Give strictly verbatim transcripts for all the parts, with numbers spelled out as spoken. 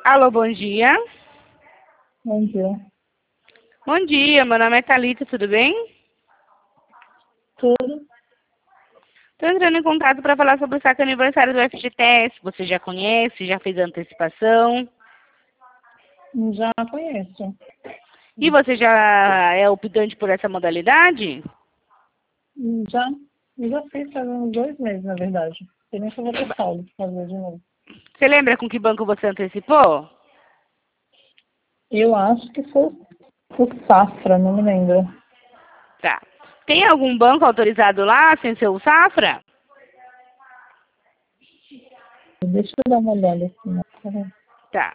Alô, bom dia. Bom dia. Bom dia, meu nome é Thalita, tudo bem? Tudo? Estou entrando em contato para falar sobre o saque aniversário do F G T S. Você já conhece, já fez a antecipação? Já conheço. E você já é optante por essa modalidade? Já, já fiz faz uns dois meses, na verdade. Eu nem vou ter saldo pra fazer de novo. Você lembra com que banco você antecipou? Eu acho que foi o Safra, não me lembro. Tá. Tem algum banco autorizado lá sem ser o Safra? Deixa eu dar uma olhada aqui. Né? Peraí. Tá.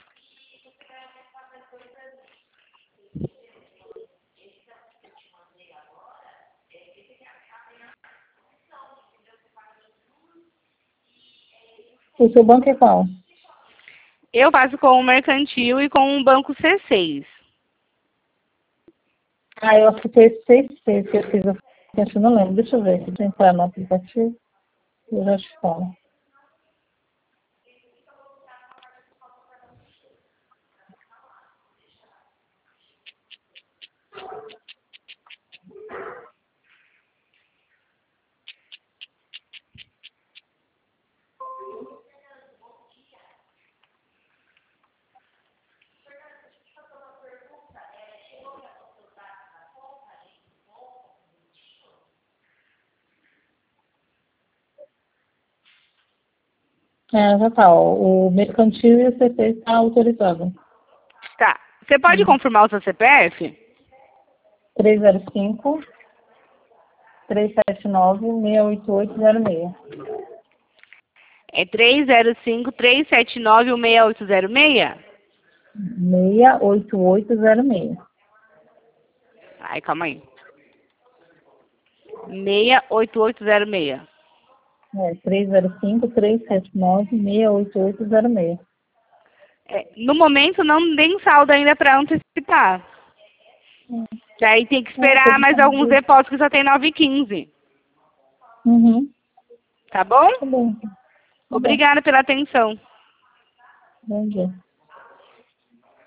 O seu banco é qual? Eu faço com o Mercantil e com o Banco C seis. Ah, eu acho que foi esse seis C que eu fiz. Eu acho, não lembro. Deixa eu ver. Deixa eu entrar no aplicativo. Eu já te falo. É, já tá. Ó. O mercantil e o C C está autorizado. Tá. Você pode Hum. confirmar o seu C P F? três zero cinco, três sete nove, seis oito oito zero seis. É três zero cinco, três sete nove, um seis oito zero seis? seis oito oito zero seis. Ai, calma aí. seis oito oito zero seis. É, três zero cinco, três sete nove, seis oito oito zero seis. É, no momento não tem saldo ainda para antecipar. Que aí tem que É, esperar tem mais alguns que... depósitos que só tem nove e quinze. Uhum. Tá bom? Tá bom. Tá bom. Obrigada pela atenção. Bom dia.